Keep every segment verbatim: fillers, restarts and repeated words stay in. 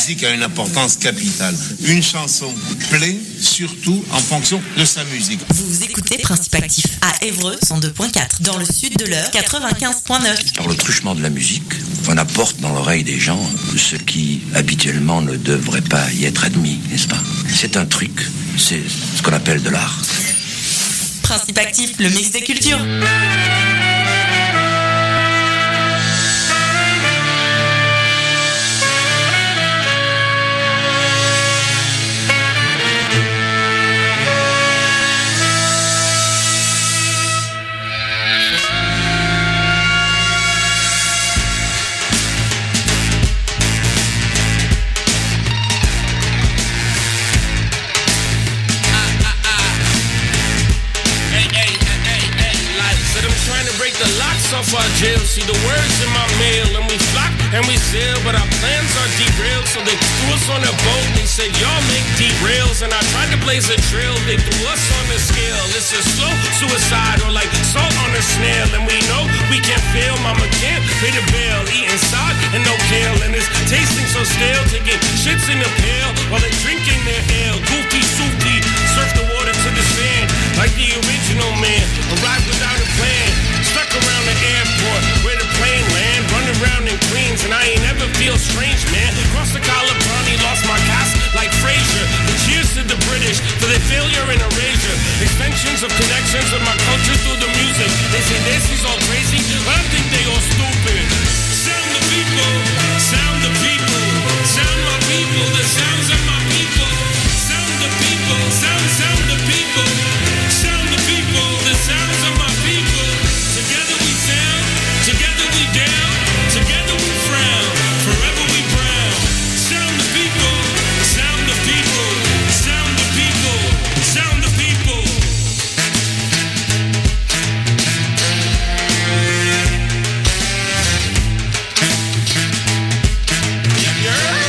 musique a une importance capitale. Une chanson plaît surtout en fonction de sa musique. Vous écoutez Principe Actif à Évreux cent deux point quatre, dans le sud de l'Eure quatre-vingt-quinze point neuf. Par le truchement de la musique, on apporte dans l'oreille des gens ce qui habituellement ne devrait pas y être admis, n'est-ce pas? C'est un truc, c'est ce qu'on appelle de l'art. Principe Actif, le mix des cultures. Off our jail, see the words in my mail, and we flock and we sail, but our plans are derailed. So they threw us on a boat, they said y'all make derails, and I tried to blaze a trail, they threw us on the scale. It's a slow suicide or like salt on a snail, and we know we can't fail. Mama can't pay the bill, eating sod and no kale, and it's tasting so stale, taking shits in the pail while they're drinking their ale. Goofy soupy, surf the water to the sand like the original man. Arrived without a plan, stuck around the airport where the plane land, run around in Queens and I ain't ever feel strange, man. Crossed the Colorado, lost my cast like Frasier. But cheers to the British for their failure and erasure. Extensions of connections with my culture through the music. They say this is all crazy, but I think they all stupid. Sound the people, sound the people, sound my people, the sounds of my people. Sound the people, sound, sound the people, sound the people, the sounds of my people. Together we sound, together we down, together we frown, forever we brown. Sound the people, sound the people, sound the people, sound the people. Yeah, yeah.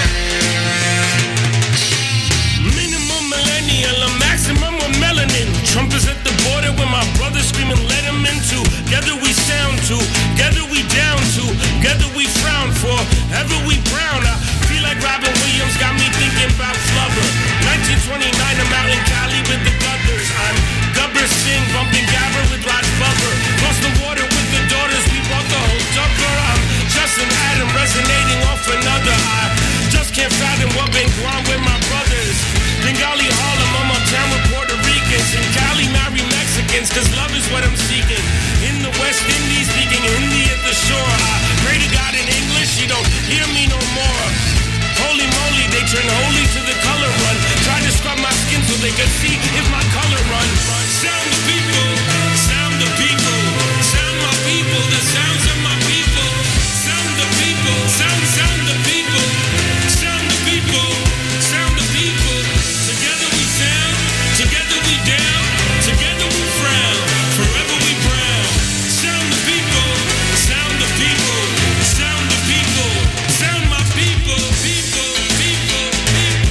Minimum millennial, a maximum of melanin. Trump is at the border with my brother screaming, let him in too. Together we sound to, together we down to, together we frown for, ever we brown. I feel like Robin Williams got me thinking about Flubber. nineteen twenty-nine, I'm out in Cali with the Guthers. I'm Gubber Singh, bumping Gabber with Raj Bubber. Cross the water with the daughters, we bought the whole Duggar. I'm Justin Adam, resonating off another. I just can't fathom what been going with my brothers. Bengali Harlem, I'm uptown with Puerto Ricans. In Cali, marry Mexicans, cause love is what I'm seeking. In the West Indies, speaking Hindi at the shore. I pray to God in English, you don't hear me no more. Holy moly, they turn holy to the color run. Try to scrub my skin so they could see if my color run. Sound the people, sound the people, sound my people, the sounds of my people. Sound the people, sound, sound the people, sound the people, sound the people. Together we sound, together we down, together we frown, forever we brown. Sound the people, sound the people, sound the people, sound my people, people, people, people.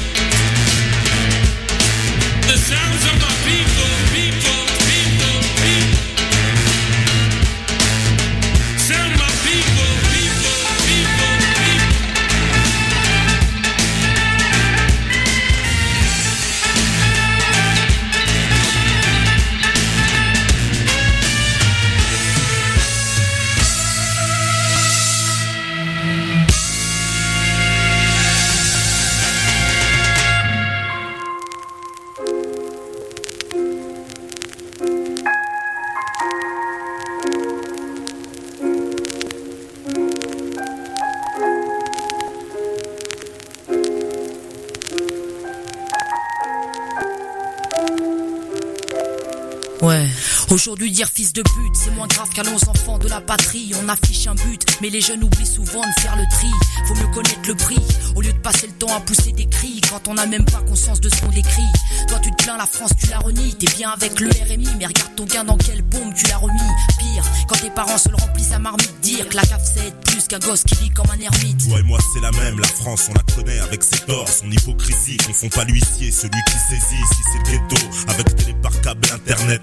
The sounds of my people, people, people, people. Sound my people, people, people, people. Ouais. Aujourd'hui dire fils de pute, c'est moins grave qu'à nos enfants de la patrie. On affiche un but, mais les jeunes oublient souvent de faire le tri. Faut mieux connaître le prix, au lieu de passer le temps à pousser des cris quand on n'a même pas conscience de ce qu'on décrit. Toi tu te plains, la France tu la renies. T'es bien avec le R M I, mais regarde ton gain dans quelle bombe tu l'as remis. Pire, quand tes parents se le remplissent à marmite. Dire que la cave c'est être plus qu'un gosse qui vit comme un ermite. Toi et moi c'est la même, la France on la connaît avec ses torts, son hypocrisie. Confond pas l'huissier, celui qui saisit. Si c'est le ghetto, avec télé par câble internet, arrête tes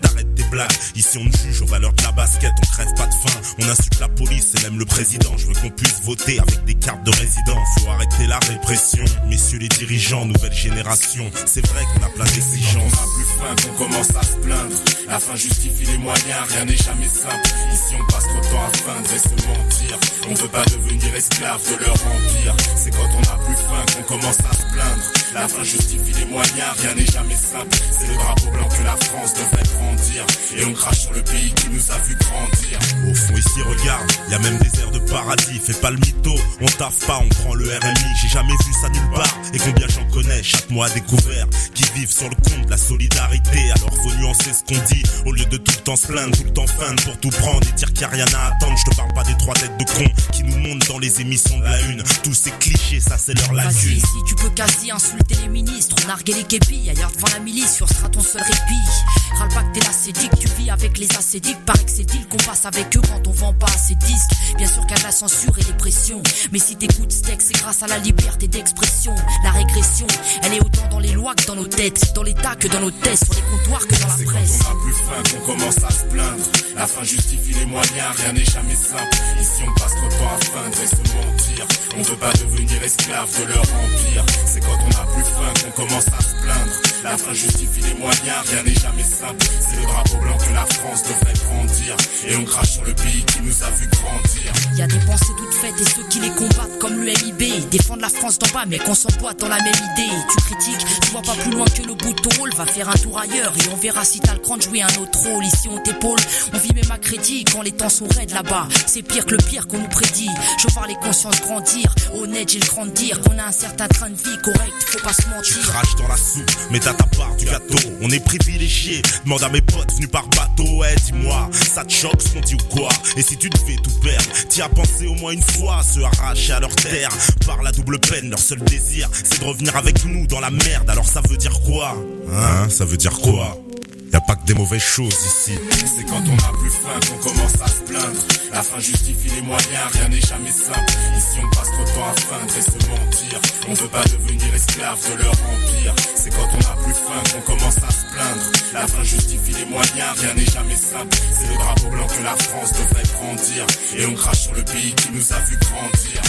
blague. Ici on ne juge aux valeurs de la basket, on crève pas de faim. On insulte la police et même le président. Je veux qu'on puisse voter avec des cartes de résident. Faut arrêter la répression, messieurs les dirigeants, nouvelle génération. C'est vrai qu'on a plein d'exigences. On a plus faim qu'on commence à se plaindre. La fin justifie les moyens, rien n'est jamais simple. Ici on passe trop de temps à feindre et se mentir. On veut pas devenir esclave de leur empire. C'est quand on a plus faim qu'on commence à se plaindre. La fin justifie les moyens, rien n'est jamais simple. C'est le drapeau blanc que la France devrait grandir. Et on crache sur le pays qui nous a vu grandir. Au fond ici regarde, y a même des airs de paradis. Fais pas le mytho, on taffe pas, on prend le R M I. J'ai jamais vu ça nulle part, et combien j'en connais chaque mois à découvert, qui vivent sur le compte de la solidarité. Alors faut nuancer ce qu'on dit, au lieu de tout le temps se plaindre, tout le temps feindre pour tout prendre et dire qu'il y a rien à attendre. Je te parle pas des trois têtes de cons qui nous montent dans les émissions de la une. Tous ces clichés, ça c'est leur lacune. Vas-y, si tu peux quasi insulter les ministres, narguer les képis, ailleurs devant la milice, sur sera ton seul répit. Râle pas que t'es l'acédique, tu vis avec les acédiques. Paraît que c'est deal qu'on passe avec eux quand on vend pas assez de disques. Bien sûr qu'il y a de la censure et des pressions, mais si t'écoutes ce texte, c'est grâce à la liberté d'expression. La régression, elle est autant dans les lois que dans nos têtes, dans l'état que dans nos tests, sur les comptoirs que dans la c'est presse. C'est quand on a plus faim qu'on commence à se plaindre. La fin justifie les moyens, rien n'est jamais simple. Ici on passe trop de temps à feindre et se mentir. On veut pas devenir esclave de leur empire. C'est quand on a plus faim qu'on commence à se plaindre. La fin justifie les moyens, rien n'est jamais simple. C'est le drapeau blanc que la France devrait grandir. Et on crache sur le pays qui nous a vu grandir. Y a des pensées toutes faites et ceux qui les combattent comme l'U M I B. Défendent la France d'en bas mais qu'on s'emboîte dans la même idée. Tu critiques, tu vois pas plus loin que le bout de ton rôle. Va faire un tour ailleurs et on verra si t'as le cran de jouer un autre rôle. Ici on t'épaule, on vit même à crédit. Quand les temps sont raides là-bas, c'est pire que le pire qu'on nous prédit. Je vois les consciences grandir, honnête j'ai le cran de dire qu'on a un certain train de vie correct, faut pas se mentir. Tu craches dans la soupe, mais t'as ta part du gâteau. On est privilégiés, demande à mes potes venus par bateau. Ouais dis-moi, ça te choque ce qu'on dit ou quoi? Et si tu devais tout perdre, t'y as pensé au moins une fois? Se arracher à leur terre, par la double peine, leur seul désir c'est de revenir avec nous dans la merde. Alors ça veut dire quoi? Hein, ça veut dire quoi? Y'a pas que des mauvaises choses ici. C'est quand on a plus faim qu'on commence à se plaindre. La fin justifie les moyens, rien n'est jamais simple. Ici on passe trop de temps à feindre et se mentir. On veut pas devenir esclave de leur empire. C'est quand on a plus faim qu'on commence à se plaindre. La fin justifie les moyens, rien n'est jamais simple. C'est le drapeau blanc que la France devrait grandir. Et on crache sur le pays qui nous a vu grandir.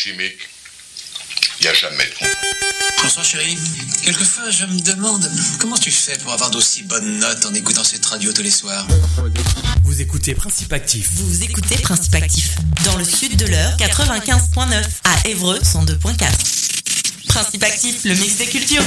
chimique, il n'y a jamais de contrôle. Bonsoir chérie. Quelquefois je me demande comment tu fais pour avoir d'aussi bonnes notes en écoutant cette radio tous les soirs. Vous écoutez Principe Actif. Vous écoutez Principe Actif. Dans le sud de l'heure, quatre-vingt-quinze virgule neuf. À Évreux, cent deux virgule quatre. Principe Actif, le mix des cultures.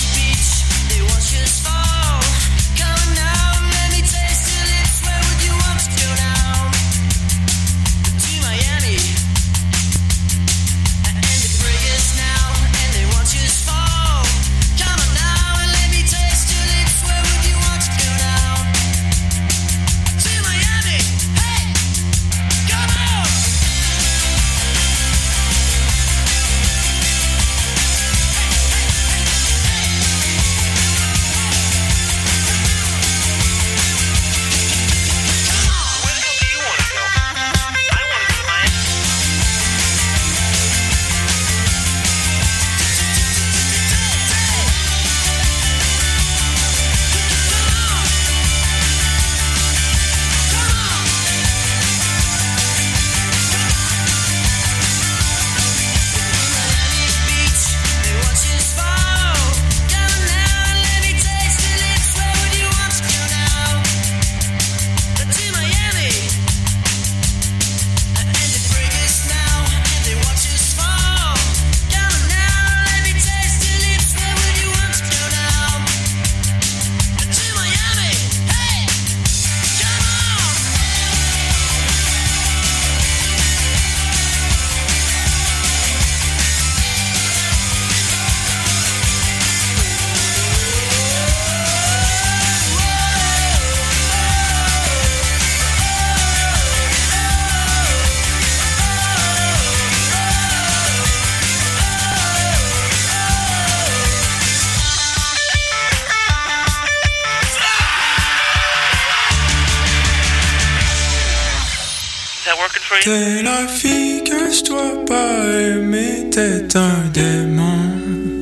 Going out, let me taste your lips. Where would you want that working for you? T'es la fille que je dois pas aimer, t'es un démon.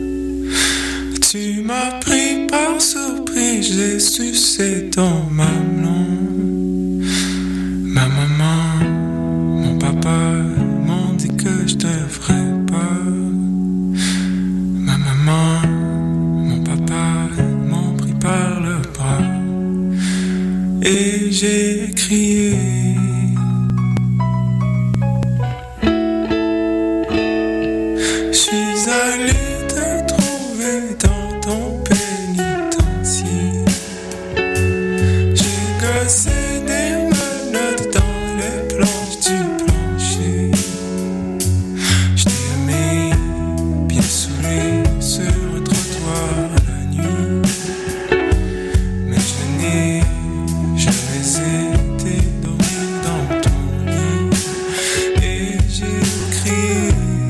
Tu m'as pris par surprise, j'ai sucé ton mamelon. Ma maman, mon papa m'ont dit que je devrais pas. Ma maman, mon papa m'ont pris par le bras. Et j'ai crié. Je suis allé te trouver dans ton pénitencier. J'ai gossé des menottes dans les planches du plancher. Je t'ai aimé bien saoulé sur le trottoir la nuit. Mais je n'ai jamais été dormir dans ton lit. Et j'ai crié.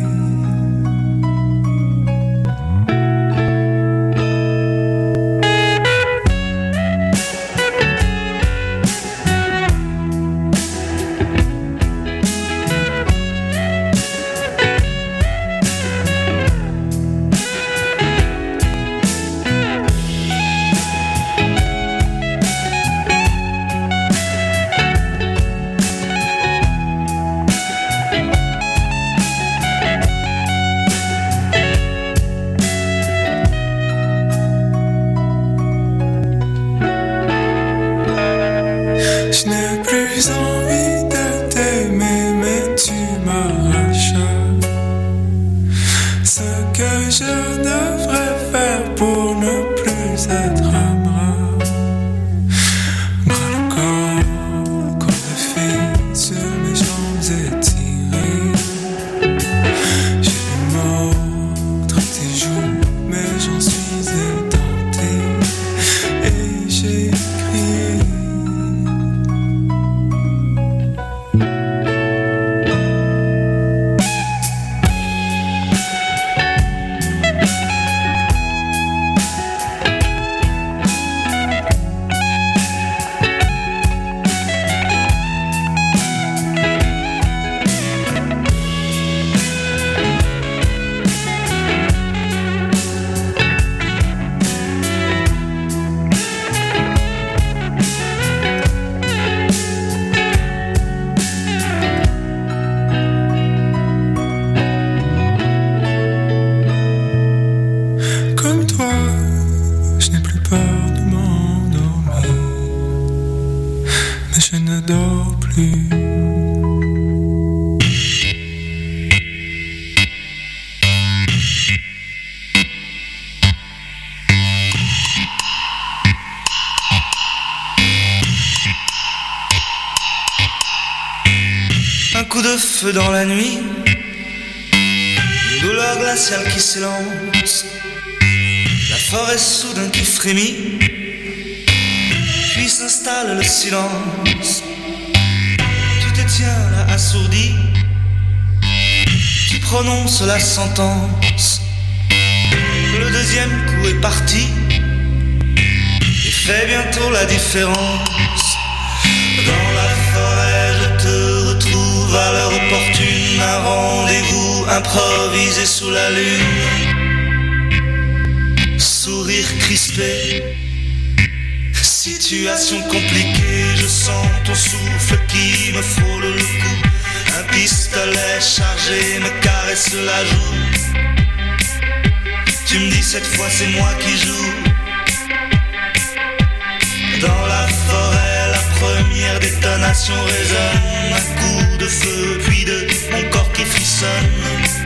Je n'ai plus envie de t'aimer, mais tu m'arraches ce que je devrais faire pour ne plus être un bras. Bras le corps, corps de fille sur mes jambes étirées. J'ai les mots entre tes joues, mais j'en suis édenté. Et j'ai crié. Comme toi, je n'ai plus peur de m'endormir, mais je ne dors plus. Un coup de feu dans la nuit, une douleur glaciale qui s'élance, la forêt soudain qui frémit, puis s'installe le silence. Tu te tiens là assourdi, tu prononces la sentence. Le deuxième coup est parti et fait bientôt la différence. Dans la forêt je te retrouve à l'heure opportune, un rendez-vous improvisé sous la lune. Sourire crispé, situation compliquée, je sens ton souffle qui me frôle le cou. Un pistolet chargé me caresse la joue. Tu me dis cette fois c'est moi qui joue. Dans la forêt, la première détonation résonne. Un coup de feu, puis de mon corps qui frissonne,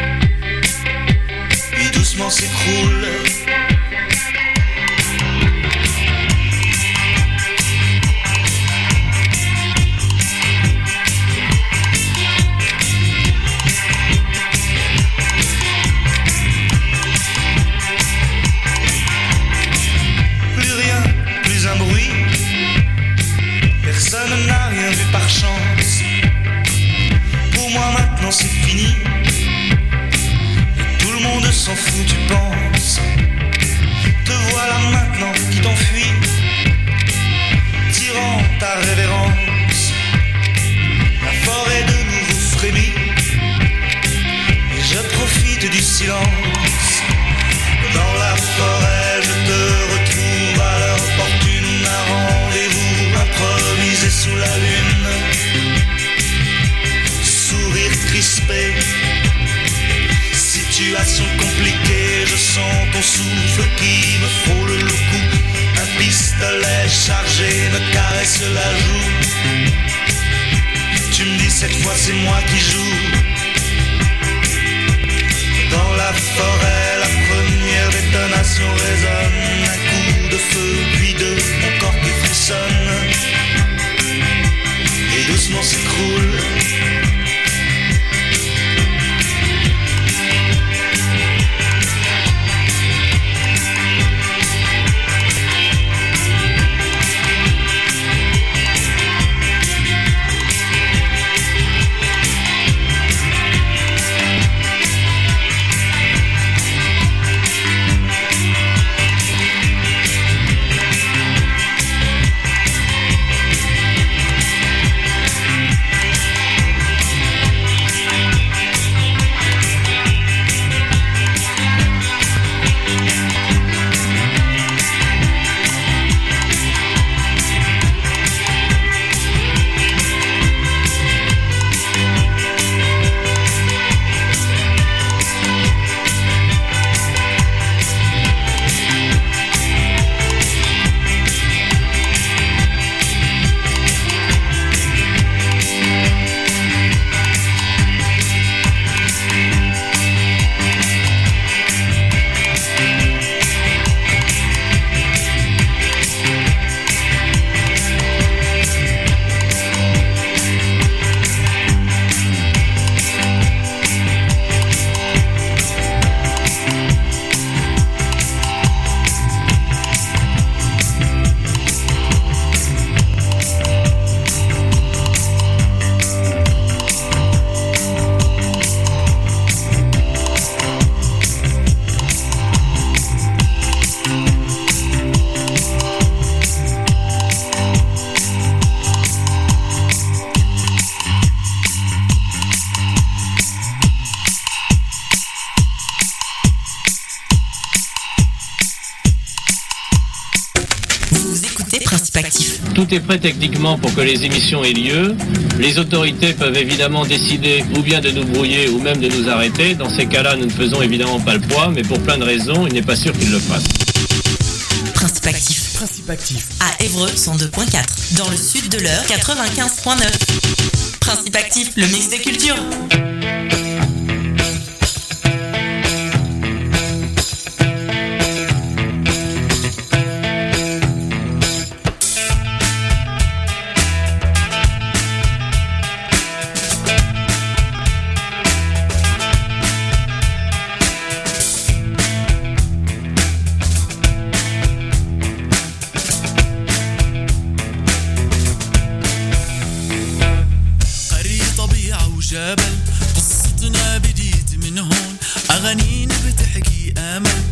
puis doucement s'écroule. Plus rien, plus un bruit. Personne n'a rien vu par chance. Pour moi maintenant c'est fini. Et tout le monde s'en fout, tu penses. Te voilà maintenant qui t'enfuis, tirant ta révérence. La forêt de silence. Dans la forêt, je te retrouve à l'heure opportune, un rendez-vous improvisé sous la lune. Sourire crispé, situation compliquée, je sens ton souffle qui me frôle le cou. Un pistolet chargé me caresse la joue. Tu me dis cette fois c'est moi qui joue. Dans la forêt, la première détonation résonne. Un coup de feu, puis deux, mon corps qui frissonne et doucement s'écroule. Tout est prêt techniquement pour que les émissions aient lieu. Les autorités peuvent évidemment décider ou bien de nous brouiller ou même de nous arrêter. Dans ces cas-là, nous ne faisons évidemment pas le poids, mais pour plein de raisons, il n'est pas sûr qu'ils le fassent. Principe actif. Principe actif. À Évreux cent deux point quatre. Dans le sud de l'Eure quatre-vingt-quinze point neuf. Principe actif, le mix des cultures. جبل قصتنا بديت من هون أغانينا بتحكي أمل